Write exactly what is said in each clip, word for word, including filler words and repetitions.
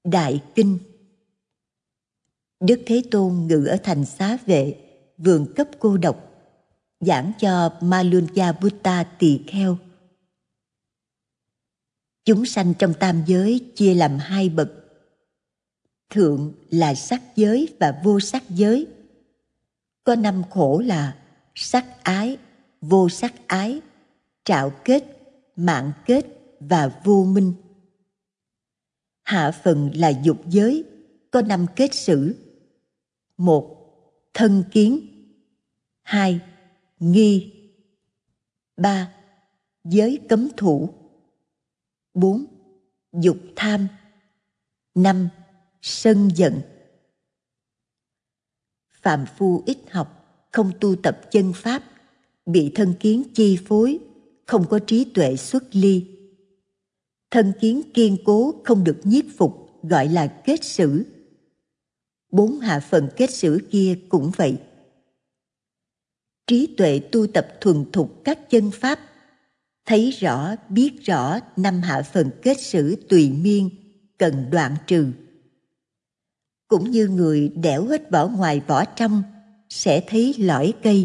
Đại Kinh. Đức Thế Tôn ngự ở thành Xá Vệ, vườn cấp cô độc, giảng cho Malunja-butta tỳ kheo. Chúng sanh trong tam giới chia làm hai bậc. Thượng là sắc giới và vô sắc giới. Có năm khổ là sắc ái, vô sắc ái, trạo kết, mạng kết và vô minh. Hạ phần là dục giới, có năm kết xử. Một, thân kiến. Hai, nghi. Ba, giới cấm thủ. Bốn, dục tham. Năm, sân giận. Phàm phu ít học, không tu tập chân pháp, bị thân kiến chi phối, không có trí tuệ xuất ly. Thân kiến kiên cố không được nhiếp phục, gọi là kết xử. Bốn hạ phần kết xử kia cũng vậy. Trí tuệ tu tập thuần thục các chân pháp, thấy rõ, biết rõ năm hạ phần kết xử tùy miên, cần đoạn trừ. Cũng như người đẽo hết vỏ ngoài vỏ trong, sẽ thấy lõi cây.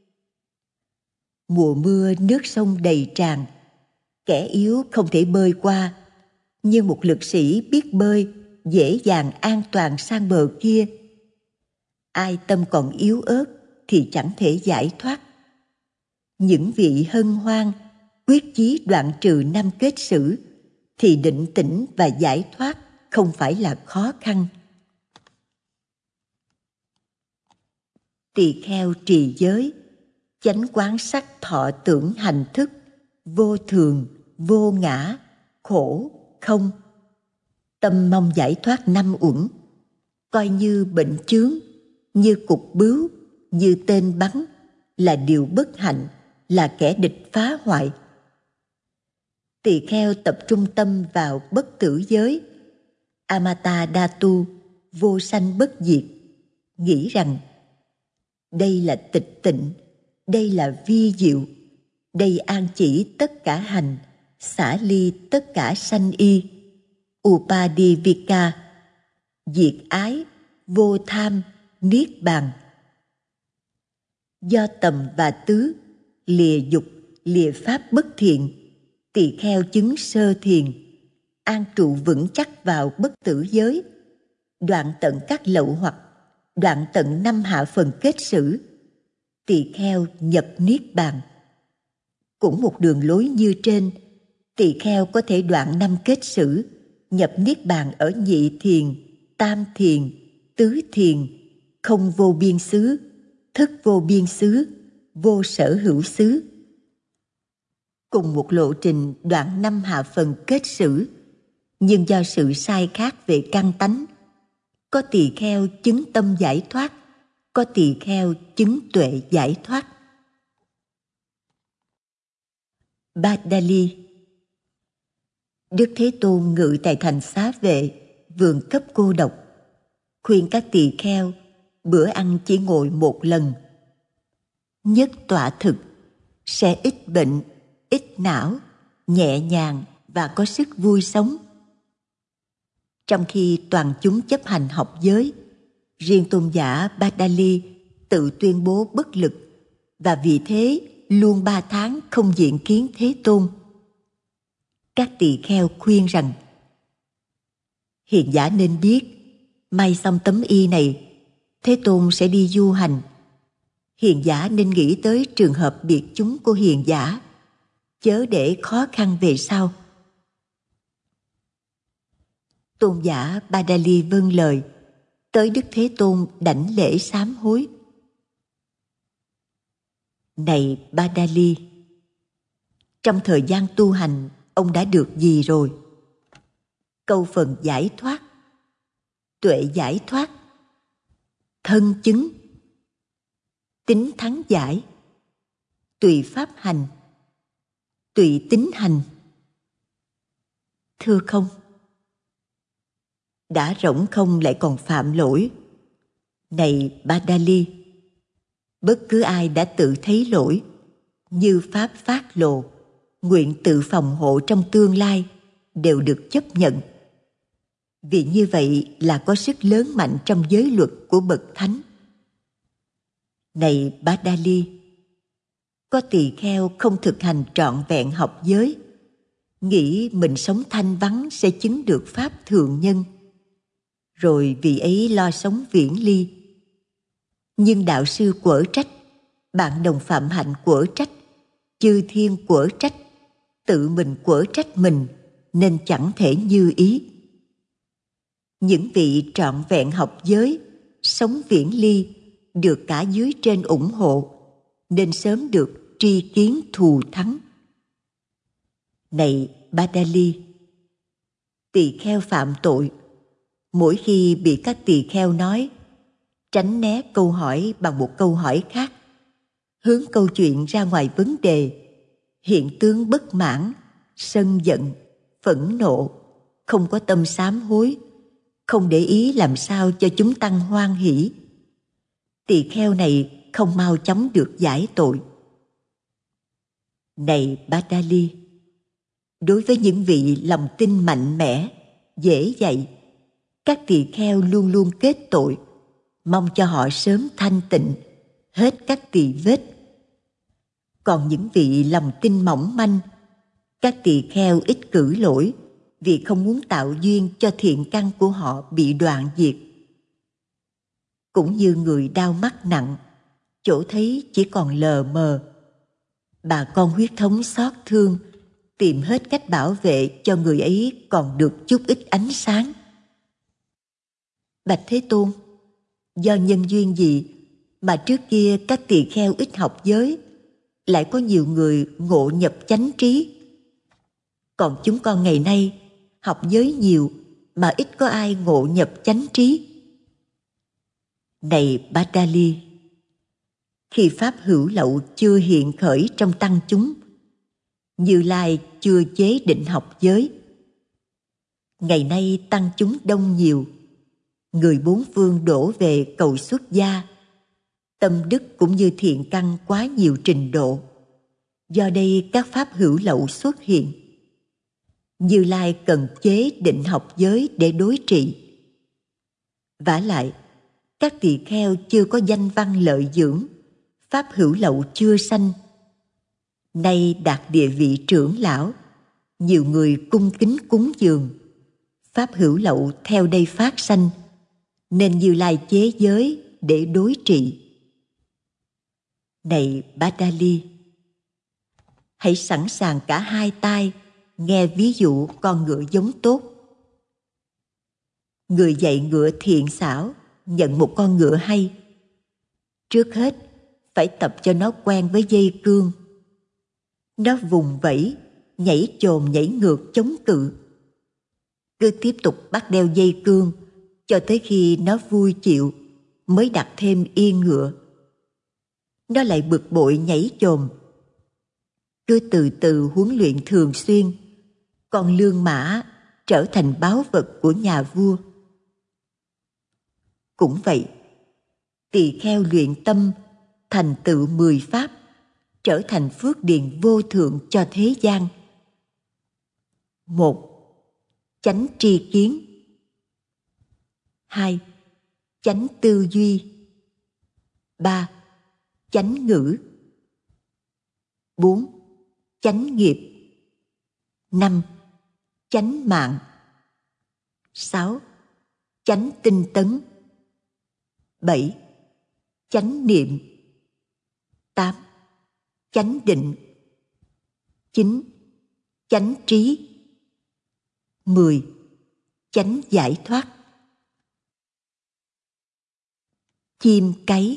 Mùa mưa nước sông đầy tràn, kẻ yếu không thể bơi qua, nhưng một lực sĩ biết bơi, dễ dàng an toàn sang bờ kia. Ai tâm còn yếu ớt thì chẳng thể giải thoát. Những vị hân hoan, quyết chí đoạn trừ năm kết xử, thì định tĩnh và giải thoát không phải là khó khăn. Tỳ kheo trì giới, chánh quán sắc thọ tưởng hành thức, vô thường, vô ngã, khổ, không. Tâm mong giải thoát năm uẩn, coi như bệnh chướng, như cục bướu, như tên bắn, là điều bất hạnh, là kẻ địch phá hoại. Tỳ kheo tập trung tâm vào bất tử giới, Amata Dhatu, vô sanh bất diệt, nghĩ rằng đây là tịch tịnh, đây là vi diệu, đây an chỉ tất cả hành, xả ly tất cả sanh y, Upadivika, diệt ái, vô tham, niết bàn. Do tầm và tứ, lìa dục, lìa pháp bất thiện, tỳ kheo chứng sơ thiền, an trụ vững chắc vào bất tử giới, đoạn tận các lậu hoặc, đoạn tận năm hạ phần kết xử, tỳ kheo nhập niết bàn. Cũng một đường lối như trên, tỳ kheo có thể đoạn năm kết xử, nhập niết bàn ở nhị thiền, tam thiền, tứ thiền, không vô biên xứ, thức vô biên xứ, vô sở hữu xứ. Cùng một lộ trình đoạn năm hạ phần kết xử, nhưng do sự sai khác về căn tánh, có tỳ kheo chứng tâm giải thoát, có tỳ kheo chứng tuệ giải thoát. Badali. Đức Thế Tôn ngự tại thành Xá Vệ, vườn cấp cô độc, khuyên các tỳ kheo bữa ăn chỉ ngồi một lần. Nhất tọa thực, sẽ ít bệnh, ít não, nhẹ nhàng và có sức vui sống. Trong khi toàn chúng chấp hành học giới, riêng tôn giả Badali tự tuyên bố bất lực, và vì thế luôn ba tháng không diện kiến Thế Tôn. Các tỳ kheo khuyên rằng: hiền giả nên biết, may xong tấm y này, Thế Tôn sẽ đi du hành. Hiền giả nên nghĩ tới trường hợp biệt chúng của hiền giả, chớ để khó khăn về sau. Tôn giả Badali vâng lời, tới Đức Thế Tôn đảnh lễ sám hối. Này Badali, trong thời gian tu hành, ông đã được gì rồi? Câu phần giải thoát, tuệ giải thoát, thân chứng, tính thắng giải, tùy pháp hành, tùy tính hành. Thưa không, đã rỗng không lại còn phạm lỗi. Này Badali, bất cứ ai đã tự thấy lỗi, như pháp phát lộ, nguyện tự phòng hộ trong tương lai, đều được chấp nhận. vì như vậy là có sức lớn mạnh trong giới luật của bậc thánh. Này Badali, có tỳ kheo không thực hành trọn vẹn học giới, nghĩ mình sống thanh vắng sẽ chứng được pháp thượng nhân, rồi vị ấy lo sống viễn ly. Nhưng đạo sư quở trách, bạn đồng phạm hạnh quở trách, chư thiên quở trách, tự mình quở trách mình, nên chẳng thể như ý. Những vị trọn vẹn học giới, sống viễn ly, được cả dưới trên ủng hộ, nên sớm được tri kiến thù thắng. Này Badali, tỳ kheo phạm tội, mỗi khi bị các tỳ kheo nói, tránh né câu hỏi bằng một câu hỏi khác, hướng câu chuyện ra ngoài vấn đề, hiện tướng bất mãn, sân giận, phẫn nộ, không có tâm sám hối, không để ý làm sao cho chúng tăng hoan hỷ, tỳ kheo này không mau chóng được giải tội. Này Badali, đối với những vị lòng tin mạnh mẽ, dễ dạy, các tỳ kheo luôn luôn kết tội, mong cho họ sớm thanh tịnh, hết các tỳ vết. Còn những vị lòng tin mỏng manh, các tỳ kheo ít cử lỗi, vì không muốn tạo duyên cho thiện căn của họ bị đoạn diệt. Cũng như người đau mắt nặng, chỗ thấy chỉ còn lờ mờ, bà con huyết thống xót thương, tìm hết cách bảo vệ cho người ấy còn được chút ít ánh sáng. Bạch Thế Tôn, do nhân duyên gì mà trước kia các tỳ kheo ít học giới, lại có nhiều người ngộ nhập chánh trí? Còn chúng con ngày nay học giới nhiều mà ít có ai ngộ nhập chánh trí. Này Badali, khi pháp hữu lậu chưa hiện khởi trong tăng chúng, Như Lai chưa chế định học giới. Ngày nay tăng chúng đông nhiều, người bốn phương đổ về cầu xuất gia, tâm đức cũng như thiện căn quá nhiều trình độ. Do đây các pháp hữu lậu xuất hiện. Như Lai cần chế định học giới để đối trị. Vả lại, các tỳ kheo chưa có danh văn lợi dưỡng, pháp hữu lậu chưa sanh. Nay đạt địa vị trưởng lão, nhiều người cung kính cúng dường, pháp hữu lậu theo đây phát sanh, nên Như Lai chế giới để đối trị. Này Badali, hãy sẵn sàng cả hai tai nghe ví dụ con ngựa giống tốt. Người dạy ngựa thiện xảo nhận một con ngựa hay, trước hết phải tập cho nó quen với dây cương. Nó vùng vẫy, nhảy chồm nhảy ngược chống cự. Cứ tiếp tục bắt đeo dây cương cho tới khi nó vui chịu mới đặt thêm yên ngựa. Nó lại bực bội nhảy chồm. Cứ từ từ huấn luyện thường xuyên, con lương mã trở thành báu vật của nhà vua. Cũng vậy, tỳ kheo luyện tâm thành tựu mười pháp, trở thành phước điền vô thượng cho thế gian. Một, chánh tri kiến. Hai, chánh tư duy. Ba, chánh ngữ. Bốn, chánh nghiệp. Năm, chánh mạng. Sáu, chánh tinh tấn. Bảy, chánh niệm. Tám, chánh định. Chín, chánh trí. Mười, chánh giải thoát. Chim cáy.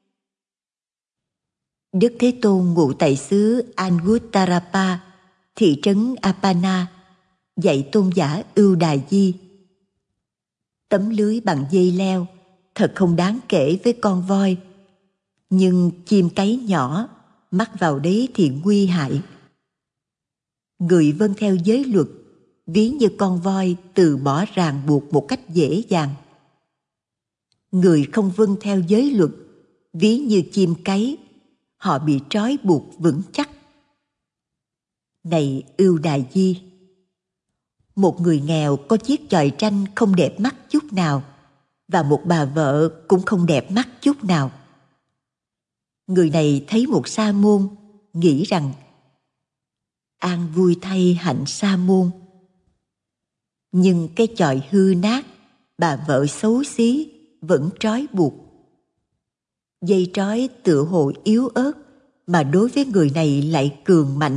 Đức Thế Tôn ngụ tại xứ Anguttarapa, thị trấn Apana, dạy tôn giả Ưu Đà Di. Tấm lưới bằng dây leo thật không đáng kể với con voi, nhưng chim cáy nhỏ mắc vào đấy thì nguy hại. Người vâng theo giới luật ví như con voi từ bỏ ràng buộc một cách dễ dàng. Người không vâng theo giới luật ví như chim cáy, họ bị trói buộc vững chắc. Này Ưu Đà Di, Một người nghèo có chiếc chòi tranh không đẹp mắt chút nào, và một bà vợ cũng không đẹp mắt chút nào. Người này thấy một sa môn, nghĩ rằng an vui thay hạnh sa môn. Nhưng cái chòi hư nát, bà vợ xấu xí vẫn trói buộc. Dây trói tựa hồ yếu ớt, mà đối với người này lại cường mạnh.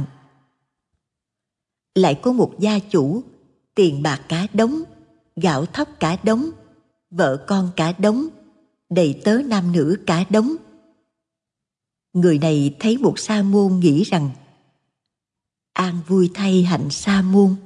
Lại có một gia chủ, tiền bạc cả đống, gạo thóc cả đống, vợ con cả đống, đầy tớ nam nữ cả đống. Người này thấy một sa môn, nghĩ rằng an vui thay hạnh sa môn.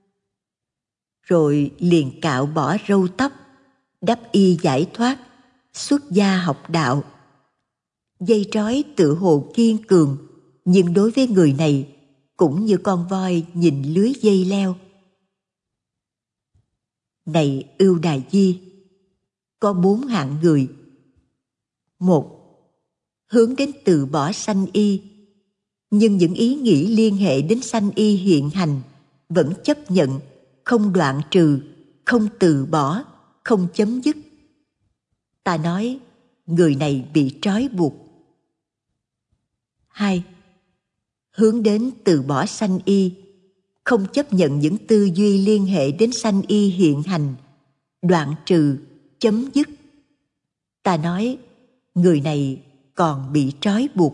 Rồi liền cạo bỏ râu tóc, đắp y giải thoát, xuất gia học đạo. Dây trói tựa hồ kiên cường, nhưng đối với người này cũng như con voi nhìn lưới dây leo. Này Ưu Đà Di, có bốn hạng người. Một, hướng đến từ bỏ sanh y, nhưng những ý nghĩ liên hệ đến sanh y hiện hành vẫn chấp nhận, không đoạn trừ, không từ bỏ, không chấm dứt. Ta nói, người này bị trói buộc. Hai, hướng đến từ bỏ sanh y, không chấp nhận những tư duy liên hệ đến sanh y hiện hành, đoạn trừ, chấm dứt. Ta nói, người này còn bị trói buộc.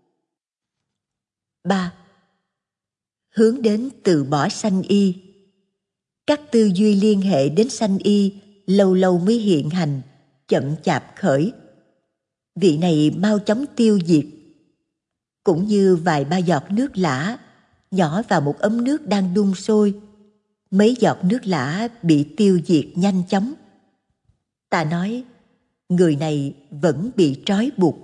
Ba, hướng đến từ bỏ sanh y. Các tư duy liên hệ đến sanh y lâu lâu mới hiện hành, chậm chạp khởi. Vị này mau chóng tiêu diệt. Cũng như vài ba giọt nước lã nhỏ vào một ấm nước đang đun sôi, mấy giọt nước lã bị tiêu diệt nhanh chóng. Ta nói, người này vẫn bị trói buộc.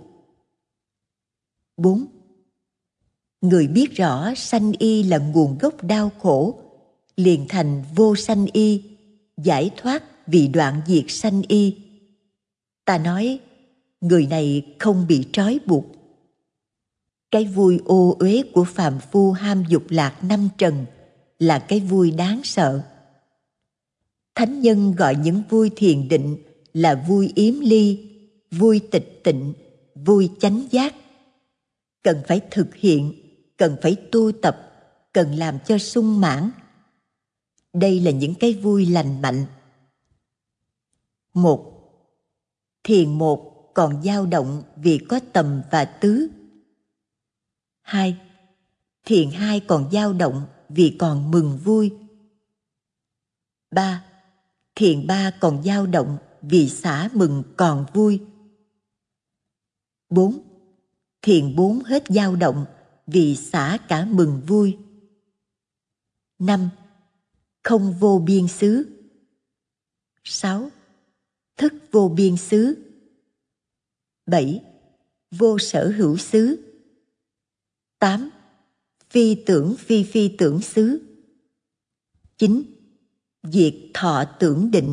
Bốn, người biết rõ sanh y là nguồn gốc đau khổ, liền thành vô sanh y, giải thoát vì đoạn diệt sanh y. Ta nói, người này không bị trói buộc. Cái vui ô uế của phàm phu ham dục lạc năm trần là cái vui đáng sợ. Thánh nhân gọi những vui thiền định là vui yếm ly, vui tịch tịnh, vui chánh giác. Cần phải thực hiện, cần phải tu tập, cần làm cho sung mãn. Đây là những cái vui lành mạnh. Một, thiền một còn dao động vì có tầm và tứ. Hai, thiền hai còn dao động vì còn mừng vui. Ba, thiền ba còn dao động vì xả mừng còn vui. Bốn, thiền bốn hết dao động vì xả cả mừng vui. Năm, không vô biên xứ. Sáu, thức vô biên xứ. Bảy, vô sở hữu xứ. Tám, phi tưởng phi phi tưởng xứ. Chín, diệt thọ tưởng định.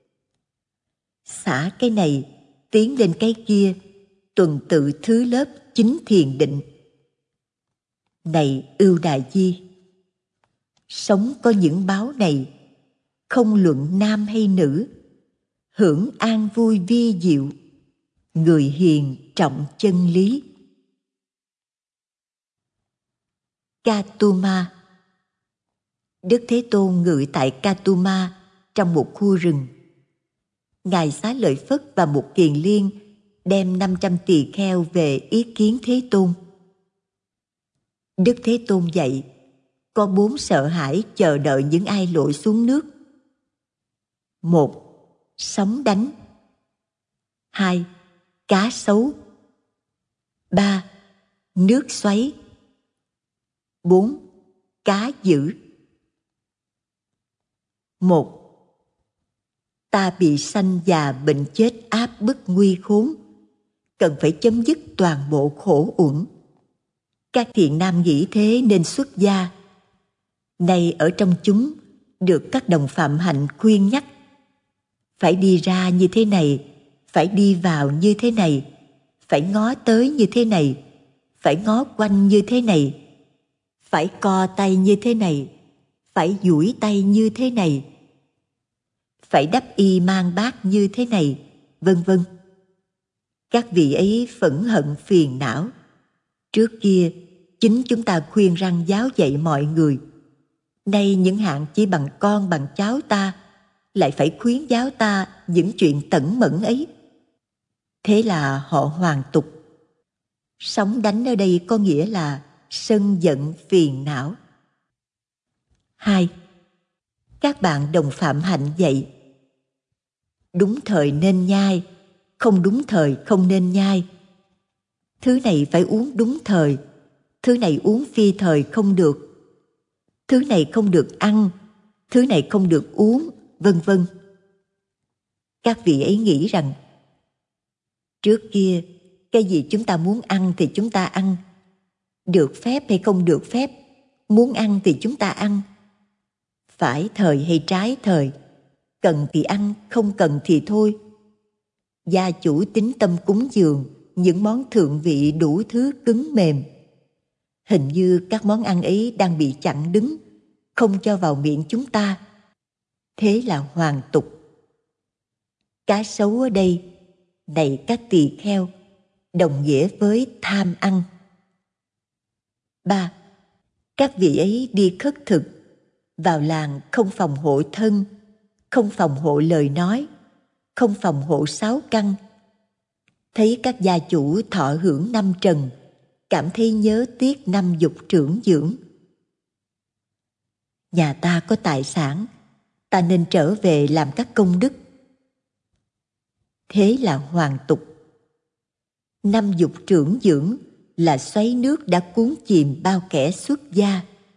Xả cái này, tiến lên cái kia, tuần tự thứ lớp chính thiền định. Này Ưu Đà Di, sống có những báo này, không luận nam hay nữ, hưởng an vui vi diệu, người hiền trọng chân lý. Katuma. Đức Thế Tôn ngự tại Katuma trong một khu rừng. Ngài Xá Lợi Phất và một kiền liên đem năm trăm tỳ kheo về ý kiến Thế Tôn. Đức Thế Tôn dạy, có bốn sợ hãi chờ đợi những ai lội xuống nước. Một, sóng đánh. Hai, cá sấu. Ba, nước xoáy. Bốn, cá dữ. Một, ta bị sanh già bệnh chết áp bức nguy khốn, cần phải chấm dứt toàn bộ khổ uẩn. Các thiện nam nghĩ thế nên xuất gia. Nay ở trong chúng được các đồng phạm hạnh khuyên nhắc, phải đi ra như thế này, phải đi vào như thế này, phải ngó tới như thế này, phải ngó quanh như thế này, phải co tay như thế này, phải duỗi tay như thế này, phải đắp y mang bát như thế này, vân vân. Các vị ấy phẫn hận phiền não. Trước kia, chính chúng ta khuyên răn giáo dạy mọi người. Nay những hạng chỉ bằng con bằng cháu ta, lại phải khuyến giáo ta những chuyện tẩn mẫn ấy. Thế là họ hoàn tục. Sóng đánh ở đây có nghĩa là sân giận phiền não. Hai, các bạn đồng phạm hạnh dạy. Đúng thời nên nhai, không đúng thời không nên nhai. Thứ này phải uống đúng thời, thứ này uống phi thời không được. Thứ này không được ăn, thứ này không được uống, vân vân. Các vị ấy nghĩ rằng trước kia, cái gì chúng ta muốn ăn thì chúng ta ăn. Được phép hay không được phép, muốn ăn thì chúng ta ăn. Phải thời hay trái thời, cần thì ăn, không cần thì thôi. Gia chủ tín tâm cúng dường những món thượng vị đủ thứ cứng mềm. Hình như các món ăn ấy đang bị chặn đứng, không cho vào miệng chúng ta. Thế là hoàn tục. Cá sấu ở đây, này các tỳ kheo, đồng nghĩa với tham ăn. Ba, các vị ấy đi khất thực, vào làng không phòng hộ thân, không phòng hộ lời nói, không phòng hộ sáu căn. Thấy các gia chủ thọ hưởng năm trần, cảm thấy nhớ tiếc năm dục trưởng dưỡng. Nhà ta có tài sản, ta nên trở về làm các công đức. Thế là hoàn tục. Năm dục trưởng dưỡng là xoáy nước đã cuốn chìm bao kẻ xuất gia.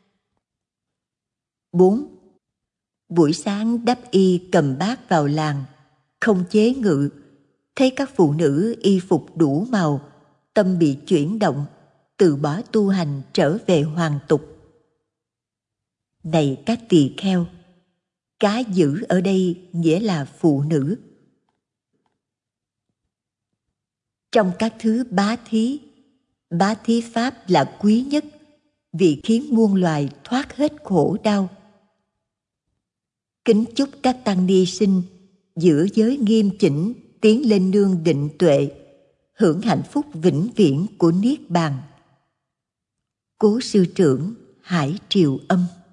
Bốn, buổi sáng đắp y cầm bát vào làng, không chế ngự, thấy các phụ nữ y phục đủ màu, tâm bị chuyển động, từ bỏ tu hành trở về hoàn tục. Này các tỳ kheo, cá dữ ở đây nghĩa là phụ nữ. Trong các thứ bá thí, bá thí pháp là quý nhất vì khiến muôn loài thoát hết khổ đau. Kính chúc các tăng ni sinh giữ giới nghiêm chỉnh, tiến lên nương định tuệ, hưởng hạnh phúc vĩnh viễn của Niết Bàn. Cố sư trưởng Hải Triều Âm.